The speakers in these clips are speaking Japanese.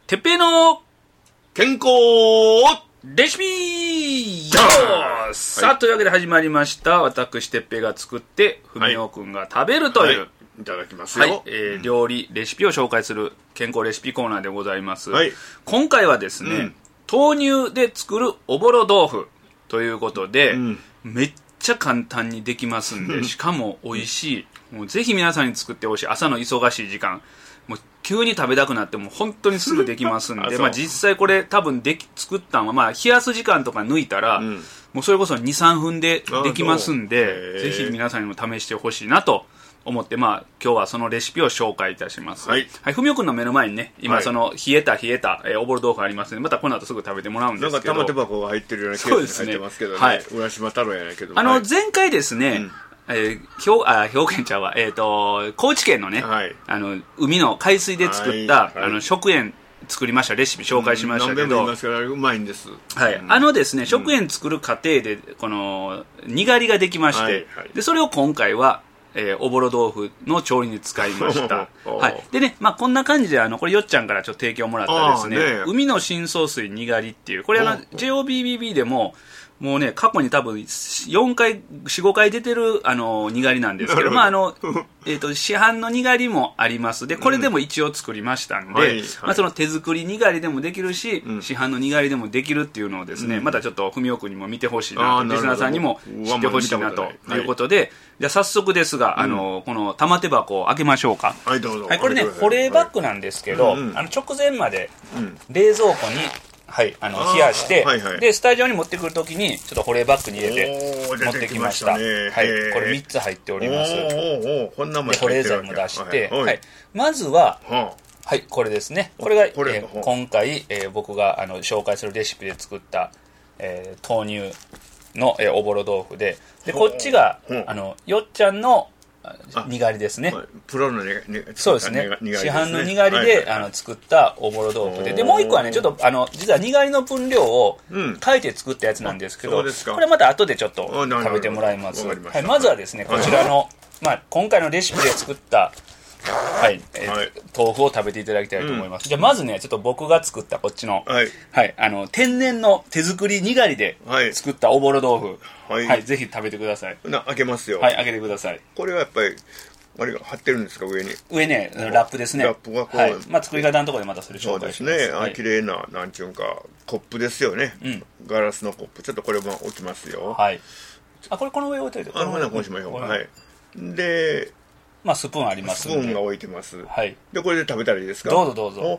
てっぺいの健康レシピさあ、 はい、 というわけで始まりました。私てっぺいが作ってふみおくんが食べるという、 はい、いただきますよ。 料理レシピを紹介する健康レシピコーナーでございます。 はい、 今回はですね、豆乳で作るおぼろ豆腐ということで、めっちゃ簡単にできますんで、しかも美味しい。もうぜひ皆さんに作ってほしい。朝の忙しい時間、もう急に食べたくなっても本当にすぐできますんで実際これ多分作ったのは、冷やす時間とか抜いたら、もうそれこそ 2,3 分でできますんで、ぜひ皆さんにも試してほしいなと思って、今日はそのレシピを紹介いたします。はい、ふみおくんの目の前にね、今その冷えたおぼろ豆腐ありますので、またこの後すぐ食べてもらうんですけど、 なんか玉手箱が入ってるようなケースに入ってますけどね。はい、浦島太郎やないけど、 前回ですね、兵庫県ちゃうわ、高知県のね、海の海水で作った、食塩作りましたレシピ紹介しましたけど、 何遍も言いますからうまいんです。 はい、ですね、食塩作る過程でこのにがりができまして、でそれを今回はおぼろ豆腐の調理に使いました。はい。でね、こんな感じで、これよっちゃんからちょっと提供もらったですね、海の深層水にがりっていう、これJOBBB でも、もうね、過去に多分4回、4、5回出てる、にがりなんですけど、市販のにがりもあります。で、これでも一応作りましたんで、その手作りにがりでもできるし、市販のにがりでもできるっていうのをですね、またちょっとふみおくんにも見てほしいなと、リスナーさんにも知ってほしいなということで、じゃあ早速ですが、この玉手箱を開けましょうか。 はい、どうぞ。 はい、これね、保冷バッグなんですけど、直前まで冷蔵庫に、冷やして、でスタジオに持ってくるときにちょっと保冷バッグに入れて持ってきました。はい、これ3つ入っております。 こんなもんで保冷剤も出して、まずは、これですね。これが、今回、僕が紹介するレシピで作った、豆乳の、おぼろ豆腐で、こっちがよっちゃんのにがりですね。 プロのそうですね。市販のにがりで作ったおぼろ豆腐で、もう一個はね、ちょっと実はにがりの分量を書いて作ったやつなんですけど、これまた後でちょっと食べてもらいます。まずはですね、こちらの今回のレシピで作った豆腐を食べていただきたいと思います。じゃあまずね、ちょっと僕が作ったこっちの天然の手作りにがりで作ったおぼろ豆腐、ぜひ食べてください。 開けますよ。 開けてください。 これはやっぱりあれが貼ってるんですか、上に。 上ね、ラップですね。 ラップがこう、 作り方のところでまたそれ紹介します。 そうですね。綺麗な、なんちゅうか、コップですよね。ガラスのコップ。ちょっとこれも置きますよ。 はい。これこの上置いといて。 こうしましょうか。はい。で、 スプーンありますんで。 スプーンが置いてます。 はい。 で、これで食べたらいいですか？ どうぞどうぞ。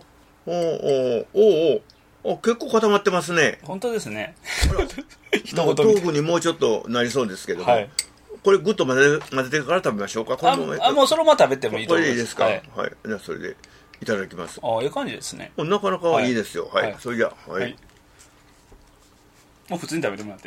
結構固まってますね。 本当ですね。 豆腐にもうちょっとなりそうですけども。これぐっと混ぜてから食べましょうか。 もうそのまま食べてもいいと思います。 これいいですか？はい。じゃあそれでいただきます。 いい感じですね。 なかなかいいですよ。はい。それじゃあ、はい。 もう普通に食べてもらって。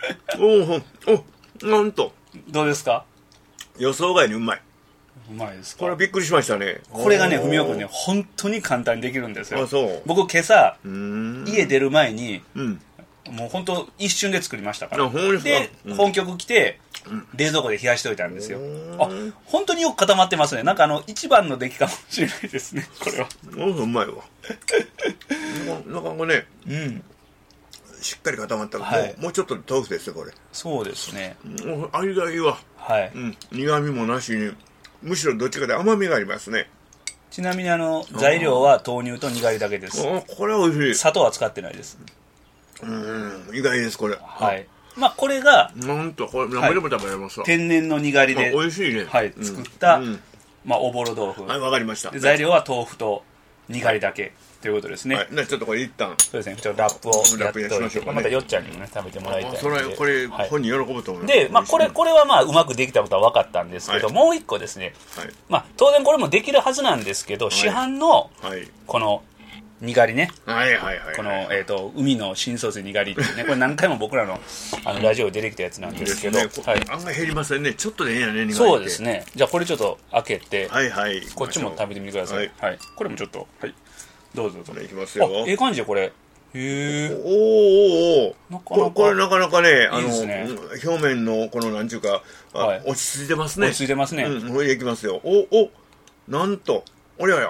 なんと。 どうですか？ 予想外にうまい。 うまいですか？ これびっくりしましたね。 これがね、ふみおくんね、本当に簡単にできるんですよ。 そう。 僕今朝、家出る前に、もう本当一瞬で作りましたから。で、本局来て、冷蔵庫で冷やしておいたんですよ。本当によく固まってますね。なんか一番の出来かもしれないですね、これは。 うまいわ。なかなかね、しっかり固まったら、もうちょっと豆腐ですよ、これ。 そうですね。 味がいいわ。苦味もなしに、むしろどっちかで甘みがありますね。 ちなみに材料は豆乳とにがりだけです。 これは美味しい。 砂糖は使ってないです。 意外です、これ。 はい。これが、 なんと、これ何でも食べられますわ。 天然のにがりで、 美味しいね。 作った、おぼろ豆腐。 はい、わかりました。 材料は豆腐とにがりだけ。ということですね。 ちょっとこれ一旦。 そうですね。ちょっとラップをやっておいて、またよっちゃんにもね、食べてもらいたいので。 これ、本人喜ぶと思います。 で、これはうまくできたことは分かったんですけど、もう一個ですね。当然これもできるはずなんですけど、市販の、この、にがりね。この、海の深層水にがりっていうね、これ何回も僕らの、ラジオで出てきたやつなんですけど。 案外減りませんね。ちょっとでいいやね、にがりって。 そうですね。じゃあこれちょっと開けて、こっちも食べてみてください。これもちょっと、どうぞどうぞ。 いきますよ。 いい感じでこれ。へこれなかなかね、 いいですね。 表面のこのなんちゅうか、落ち着いてますね。 落ち着いてますね。 これでいきますよ。なんと、おりゃや。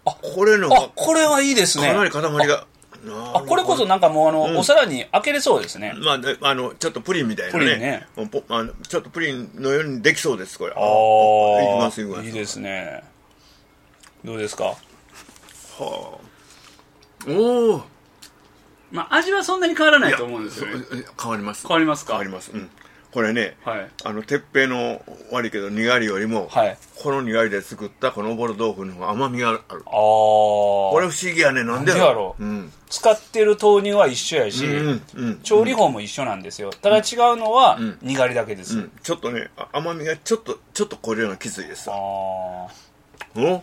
これのこれはいいですね。 かなり塊が。 これこそなんかもうお皿に開けれそうですね。 まあ、ちょっとプリンみたいなね。 プリンね。 ちょっとプリンのようにできそうです、これ。いきますいきます。 いいですね。どうですか。 はあ。おお。 まあ味はそんなに変わらないと思うんですよね。 変わります。 変わりますか。 変わります。これね、てっぺいの悪いけどにがりよりも、このにがりで作ったこのおぼろ豆腐の方が甘みがある。これ不思議やね。なんでやろう。 使ってる豆乳は一緒やし、調理法も一緒なんですよ。ただ違うのはにがりだけです。 ちょっとね、甘みがちょっとこれようなきついですわ。こ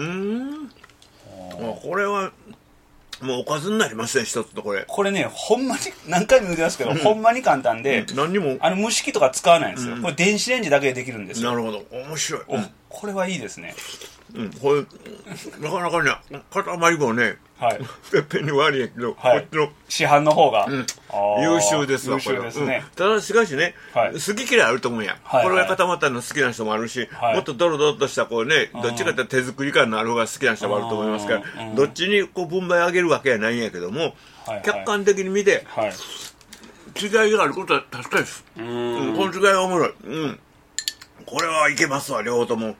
れはもうおかずになりますね、一つとこれ。 これね、ほんまに何回も言ってますけど、ほんまに簡単で、 何にも蒸し器とか使わないんですよ。これ電子レンジだけでできるんですよ。 なるほど、面白い。 これはいいですね。 これなかなかね、塊もね、てっぺんに悪いけど、こっちの市販の方が優秀ですわ。 優秀ですね。 ただしかしね、好き嫌いあると思うやん。これが固まったの好きな人もあるし、もっとドロドロとしたこうね、どっちかというと手作り感のある方が好きな人もあると思いますから、どっちにこう分配上げるわけはないんやけども、客観的に見て違いがあることは確かです。この違いはおもろい。これはいけますわ、両方とも。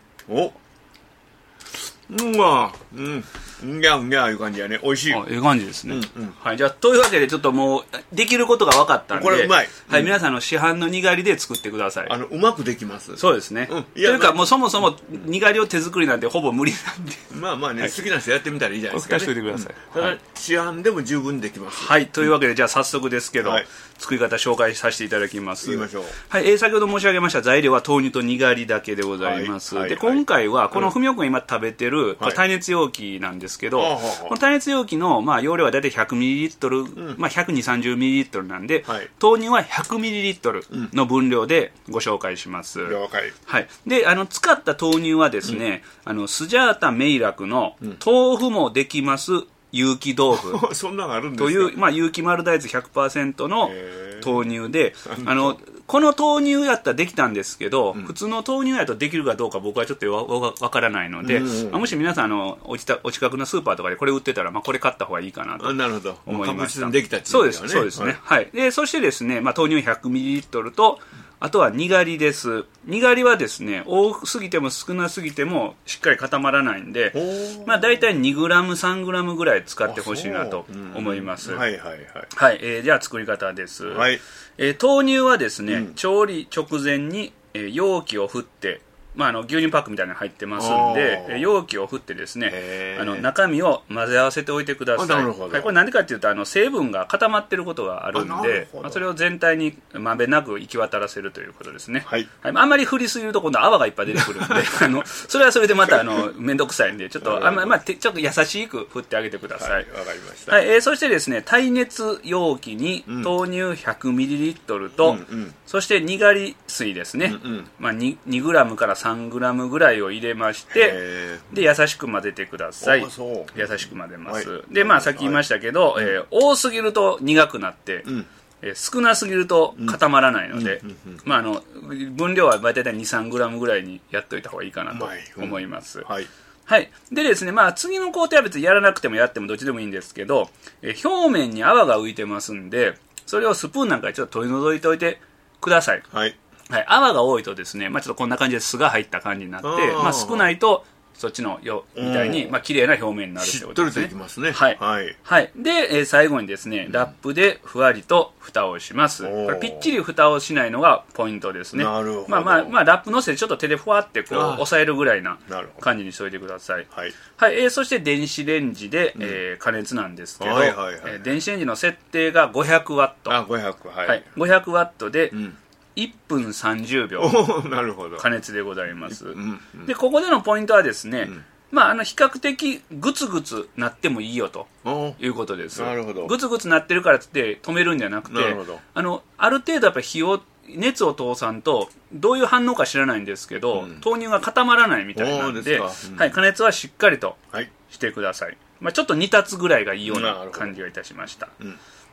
いやいう感じやね。美味しい。 ええ感じですね。はい、じゃあというわけでちょっともうできることが分かったんで、 これうまい。 はい、皆さん市販のにがりで作ってください。 うまくできます。 そうですね。というかもうそもそもにがりを手作りなんてほぼ無理なんで。 まあまあね、好きな人やってみたらいいじゃないですか。 お聞かせてください。 ただ市販でも十分できます。 はい、というわけでじゃあ早速ですけど、作り方紹介させていただきます。 言いましょう。 はい、先ほど申し上げました材料は豆乳とにがりだけでございます。で今回はこの文雄君今食べてる耐熱容器なんですけど、この耐熱容器の容量は大体 100ml、120-130ml なんで、豆乳は 100ml の分量でご紹介します。 了解。 はい。で使った豆乳はですね、スジャータめいらくの豆腐もできます有機豆腐そんなのあるんですか。 という有機丸大豆 100% の豆乳で、この豆乳やったらできたんですけど、普通の豆乳やとできるかどうか僕はちょっとわからないので、もし皆さんお近くのスーパーとかでこれ売ってたら、これ買った方がいいかなと思いました。 できたっていうそうですね。はい。でそしてですね、豆乳 100ml とあとはにがりです。にがりはですね、多すぎても少なすぎてもしっかり固まらないんで、だいたい 2g、3g ぐらい使ってほしいなと思います。はい。じゃあ作り方です。豆乳はですね、調理直前に容器を振って、牛乳パックみたいなの入ってますんで、容器を振ってですね、中身を混ぜ合わせておいてください。これ何でかっていうと成分が固まってることがあるんで、それを全体にまんべんなく行き渡らせるということですね。あんまり振りすぎると今度泡がいっぱい出てくるんでそれはそれでまた面倒くさいんで、ちょっとちょっと優しく振ってあげてください。 わかりました。 そしてですね、耐熱容器に豆乳 100ml と、そしてにがり水ですね、2g から3g ぐらいを入れまして、で優しく混ぜてください。優しく混ぜます。でさっき言いましたけど、多すぎると苦くなって、少なすぎると固まらないので、分量は大体 2,3g ぐらいにやっといた方がいいかなと思います。でですね、次の工程は別にやらなくてもやってもどっちでもいいんですけど、表面に泡が浮いてますんで、それをスプーンなんかでちょっと取り除いておいてください。泡が多いとですね、ちょっとこんな感じで酢が入った感じになって、少ないとそっちのみたいに綺麗な表面になるってことですね。 しっとりといきますね。 で、最後にですね、ラップでふわりと蓋をします。これぴっちり蓋をしないのがポイントですね。 なるほど。 ラップのせてちょっと手でふわって押さえるぐらいな感じにしておいてください。そして電子レンジで加熱なんですけど、電子レンジの設定が500ワット。500ワットで1分30秒加熱でございます。でここでのポイントはですね、比較的グツグツなってもいいよということです。グツグツなってるからって止めるんじゃなくて、ある程度やっぱり熱を通さんとどういう反応か知らないんですけど、豆乳が固まらないみたいなんで、加熱はしっかりとしてください。ちょっと煮立つぐらいがいいような感じがいたしました。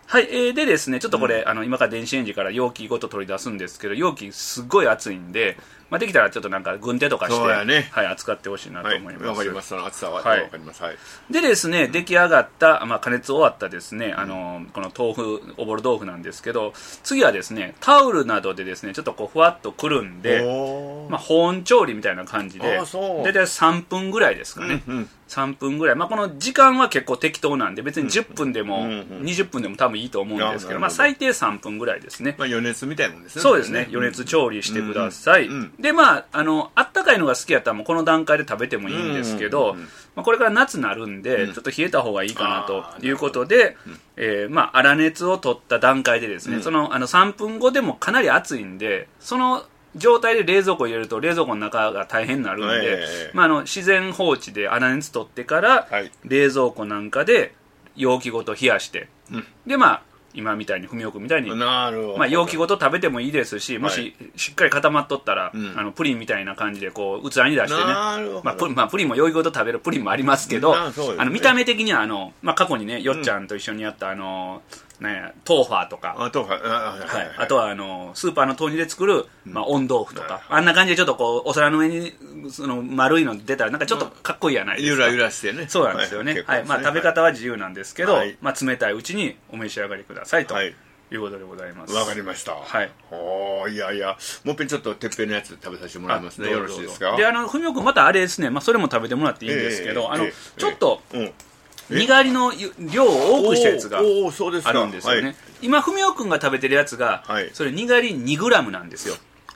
はい、でですね、ちょっとこれ、今から電子レンジから容器ごと取り出すんですけど、容器すっごい熱いんで、まあ、できたらちょっとなんか軍手とかして、 ね、 はい、扱ってほしいなと思います。 わかります、その熱さはわかります。はい。 でですね、出来上がった、まあ、加熱終わったですね、この豆腐、おぼろ豆腐なんですけど、次はですね、タオルなどでですね、ちょっとこう、ふわっとくるんで、まあ、保温調理みたいな感じで、だいたい3分ぐらいですかね。3分ぐらい。まあ、この時間は結構適当なんで、別に10分でも20分でも多分いいと思うんですけど、まあ、最低3分ぐらいですね。 まあ、余熱みたいなもんですね。 そうですね。余熱調理してください。で、まあ、あったかいのが好きやったらもうこの段階で食べてもいいんですけど、まあ、これから夏になるんで、ちょっと冷えた方がいいかなということで、まあ、粗熱を取った段階でですね、その、3分後でもかなり熱いんで、その、状態で冷蔵庫入れると冷蔵庫の中が大変になるんで、まあ、自然放置で粗熱取ってから、冷蔵庫なんかで容器ごと冷やして、でまあ今みたいに文雄君みたいに、まあ、容器ごと食べてもいいですし、もししっかり固まっとったら、プリンみたいな感じでこう器に出してね、まあ、プリンも容器ごと食べるプリンもありますけど、見た目的にはまあ、過去にねよっちゃんと一緒にやったね、トーファーとか、あとはスーパーの豆乳で作る、まあ、温豆腐とか、あんな感じでちょっとこうお皿の上にその丸いの出たらなんかちょっとかっこいいやないですか。 ゆらゆらしてね。 そうなんですよね。はい、まあ、食べ方は自由なんですけど、まあ、冷たいうちにお召し上がりくださいということでございます。 わかりました。はい。いやいや、もう一遍ちょっとてっぺんのやつ食べさせてもらいますね。よろしいですか。 で、文雄君またあれですね、まあ、それも食べてもらっていいんですけど、ちょっと、にがりの量を多くしたやつがあるんですよね。今文雄君が食べてるやつが、それにがり 2g なんですよ。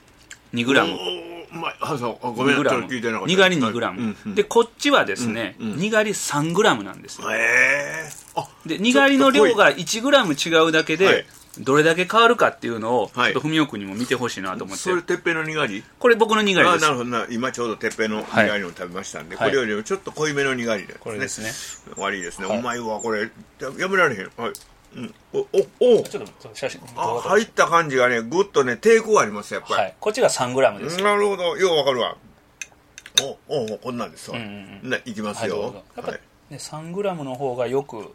2g。 ごめんなさい、聞いてなかった。 にがり 2g。でこっちはですね、にがり 3g なんですよ。でにがりの量が 1g 違うだけでどれだけ変わるかっていうのをちょっと文雄君にも見てほしいなと思って。 それてっぺんのにがり？ これ僕のにがりです。 なるほど。今ちょうどてっぺんのにがりを食べましたんで、これよりもちょっと濃いめのにがりですね。 これですね。 悪いですね。うまいわ、これやめられへん。はい。 ちょっと写真入った感じがね、ぐっとね抵抗ありますやっぱり。 こっちが 3g です。 なるほど、ようわかるわ。こんなんですわ。いきますよ。 やっぱ 3g の方がよく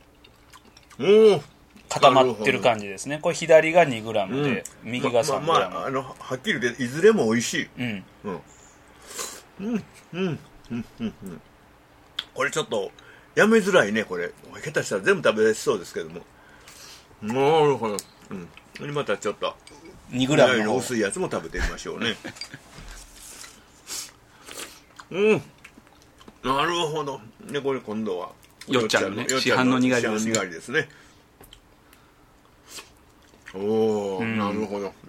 固まってる感じですね。これ左が 2g で、右が 3g。 はっきり言っていずれも美味しい。これちょっとやめづらいね。これ下手したら全部食べれそうですけども。なるほど。またちょっと 2g の薄いやつも食べてみましょうね。なるほど。でこれ今度はよっちゃんのね、市販のにがりですね。なるほど。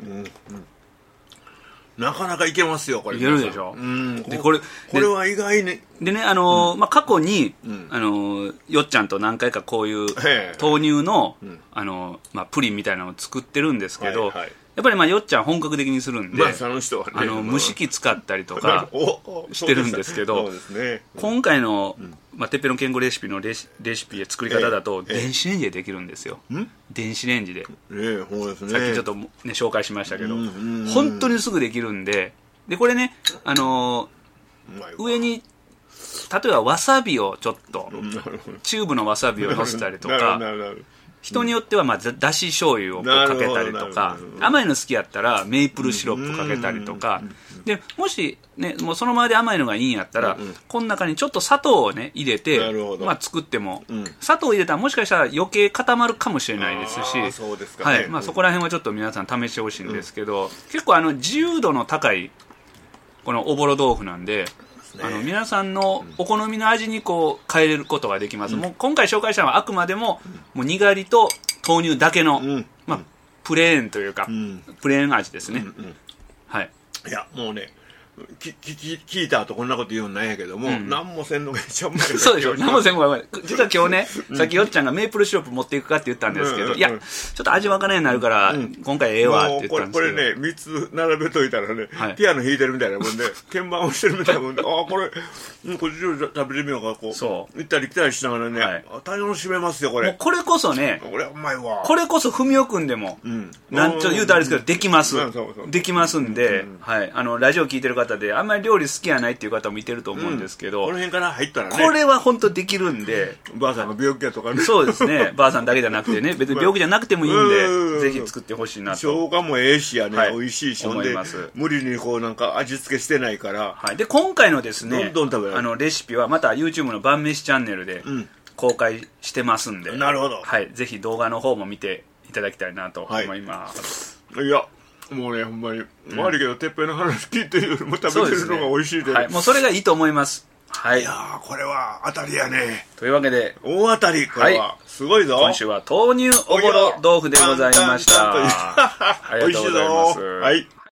なかなかいけますよ、これ。 いけるでしょ。 でこれは意外に。 でね、まあ、過去に、よっちゃんと何回かこういう豆乳の、まあ、プリンみたいなのを作ってるんですけど、やっぱりまあよっちゃん本格的にするんで、蒸し器使ったりとかしてるんですけど、今回の、まあ、てっぺんの健康レシピのレシピ作り方だと電子レンジでできるんですよ。電子レンジで、さっきちょっと、ね、紹介しましたけど、本当にすぐできるんで、これね、上に例えばわさびをちょっとチューブのわさびをのせたりとか、人によってはまあだし醤油をかけたりとか、甘いの好きやったらメープルシロップかけたりとかで、もしねもうそのままで甘いのがいいんやったら、この中にちょっと砂糖をね入れて、まあ、作っても、砂糖を入れたらもしかしたら余計固まるかもしれないですし、はい、まあ、そこら辺はちょっと皆さん試してほしいんですけど、結構自由度の高いこのおぼろ豆腐なんで、皆さんのお好みの味にこう変えれることができます。もう今回紹介したのはあくまでも、もうにがりと豆乳だけの、まあ、プレーンというか、プレーン味ですね。はい。 いやもうね、聞いた後こんなこと言うのなんやけども、何もせんのが一番うまい。 そうでしょ、何もせんのがうまい。実は今日ね、さっきよっちゃんがメープルシロップ持っていくかって言ったんですけど、いやちょっと味わからないようになるから、今回ええわって言ったんですけど、 これね3つ並べといたらね、ピアノ弾いてるみたいなもんで、鍵盤をしてるみたいなもんで、これこっちを食べてみようか、こう行ったり来たりしながらね、楽しめますよこれ。 これこそね、 これうまいわ。 これこそ文雄くんでも、なんちょっと言うとあれですけどできます。できますんで、はい、ラジオ聞いてる方方であんまり料理好きやないっていう方もいてると思うんですけど、 この辺から入ったらね、 これは本当できるんで、 ばあさんの病気やとかね、 そうですね、ばあさんだけじゃなくてね、別に病気じゃなくてもいいんで、ぜひ作ってほしいなと。 生姜もええしやね、 はい、 美味しいし、 思います。 無理にこうなんか味付けしてないから、 はい、で今回のですね、 どんどん食べられるレシピはまた YouTube の晩飯チャンネルで公開してますんで、 なるほど、 はい、ぜひ動画の方も見ていただきたいなと思います。 はい、いやもうねほんまに悪いけど、てっぺいの話聞いてるよりも食べてるのが美味しいで、 はい、もうそれがいいと思います。はい、 いやこれは当たりやね。 というわけで大当たり、これは、はい、すごいぞ。 今週は豆乳おぼろ豆腐でございました。 美味しいぞ。はい。